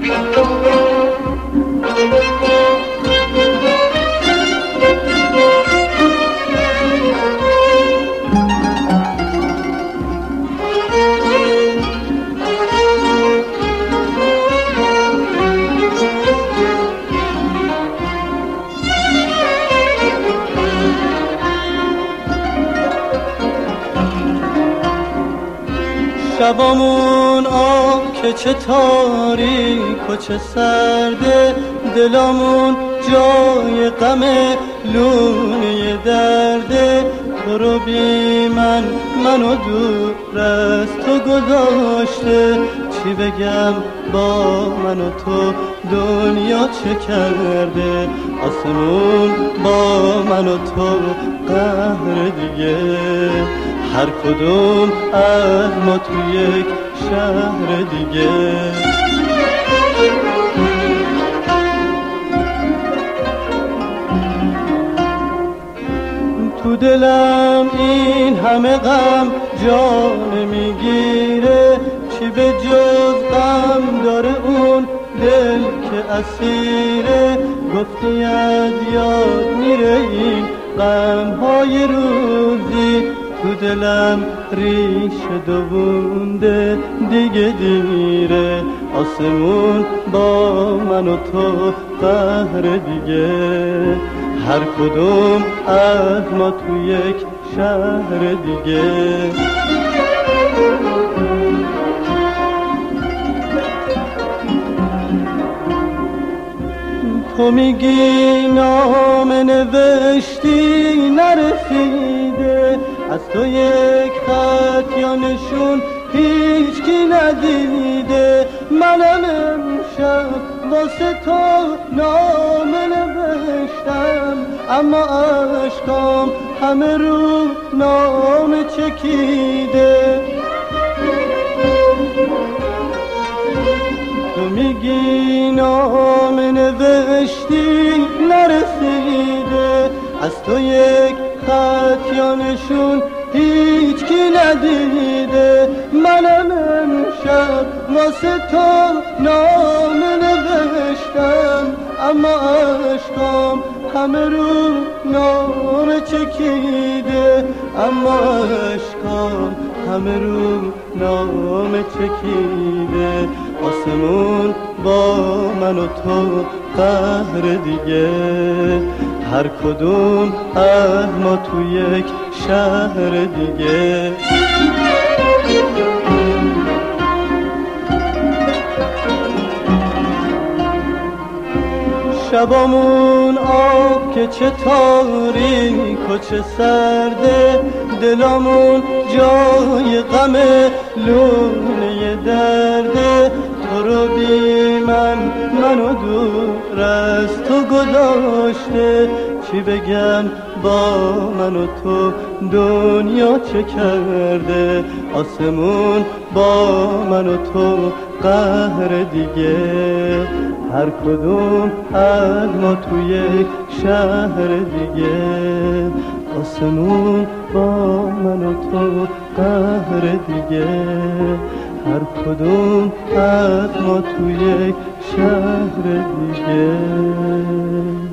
شبامون که چه تاریک و چه سرده، دلامون جای غم لونه درده. تو رو بی منو دور از تو گذاشته، چی بگم با من و تو دنیا چه کرده. آسمون با من و تو قهر دیگه، هر کدوم از ما تو یک شهر دیگه. تو دلم این همه غم جا نمیگیره، چی به جز غم داره اون دل که اسیره. گفتی از یاد میره این غمهای روزی، تو دلم ریشه دوونده دیگه دیره. آسمون با من و تو قهر دیگه، هر کدوم از ما تو یک شهر دیگه. تو میگی نامه نوشتی نرسیده، از تو یک خط یا نشون هیچ کی ندیده. منم امشب واسه تو نامه نوشتم، اما عشقام همه رو نامه چکیده. تو میگی نامه نوشتی نرسیده، از تو یک خط یا نشون هیچ کی ندیده. منم امشب واسه تو نامه نوشتم، اما عشقام همه رو نامه چکیده. اما عشقام همه رو نامه چکیده. آسمون با من و تو قهر دیگه، هر کدوم از ما تو یک شهر دیگه. شبامون که چه تاریک و چه سرده، دلامون جای غم لونه درده. تو رو بی منو دور از تو گذاشته، چی بگم با من و تو دنیا چه کرده. آسمون با من و تو قهر دیگه، هر کدوم از ما تو یک شهر دیگه. آسمون با من و تو قهر دیگه، هر کدوم از ما تو یک شهر دیگه.